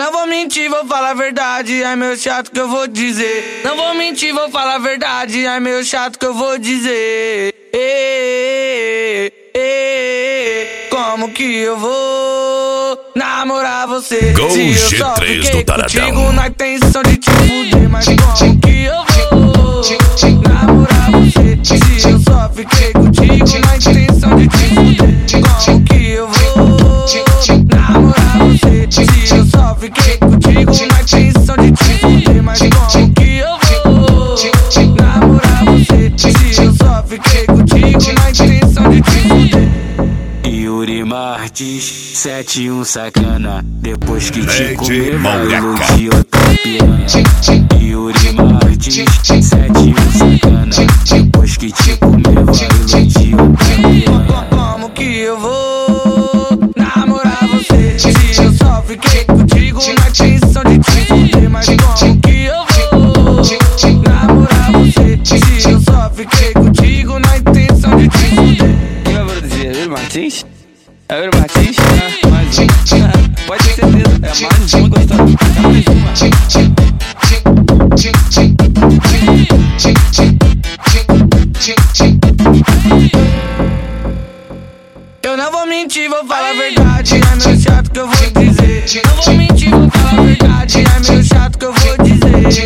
não vou mentir, vou falar a verdade, é meio chato que eu vou dizer. Não vou mentir, vou falar a verdade, é meio chato que eu vou dizer. Como que eu vou namorar você? Gol Se eu só G3 fiquei do Taradão. contigo na intenção de te fuder, mas como que eu vou namorar você? Se eu só fiquei contigo na intenção de te fuder, como que eu vou namorar você? Se eu só fiquei contigo na intenção de te fuder, mas como que eu vou namorar você? Se eu só fiquei contigo na intenção de te fuder. Yuri Martins, 71 sacana. Depois que te Lady comer vai Moleca. iludir outra piranha. Yuri Martins, 71 sacana. Depois que te comer vai iludir outra piranha. Como que eu vou namorar você? Se eu só fiquei contigo na intenção de te fuder, mas como que eu vou namorar você? Se eu só fiquei contigo na intenção de te fuder. Quem vai produzir? É o Yuri Martins? É o Yuri Martins? Mais um. Pode ter certeza. É mais uma gostosa. É mais uma. Eu não vou mentir, vou falar a verdade, é meio chato que eu vou dizer. Não vou mentir, vou falar a verdade, é meio chato que eu vou dizer.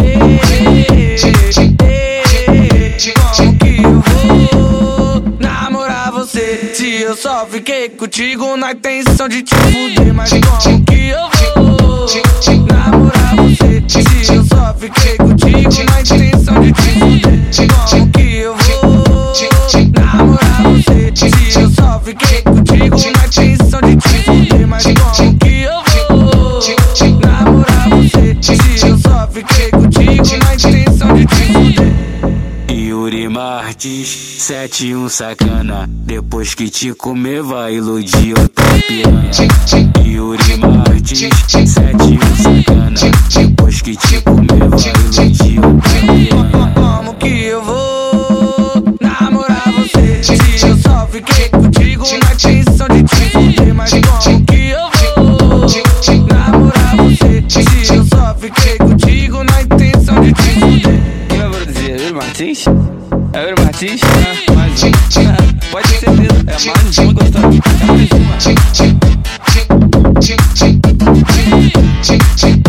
Como que eu vou namorar você? Se eu só fiquei contigo na intenção de te fuder, mas como que eu vou namorar você? Se eu só fiquei contigo na intenção de te fuder, como que eu vou namorar você? Se eu só fiquei contigo na intenção de te fuder, mas como que eu vou namorar você? Se eu só fiquei contigo na intenção de te fuder. Yuri Martins, 71 sacana. Depois que te comer vai iludir outra piranha. Yuri Martins, 71 sacana. Depois que te comer vai iludir outra piranha. Como que eu vou namorar você? Se eu só fiquei contigo na intenção de te fuder, mas como que eu vou namorar você? Se eu só fiquei contigo na intenção de te fuder. Quem vai produzir? É o Yuri Martins? É o Yuri Martins? Mais um. Pode ter certeza. É mais uma gostosa. É mais uma.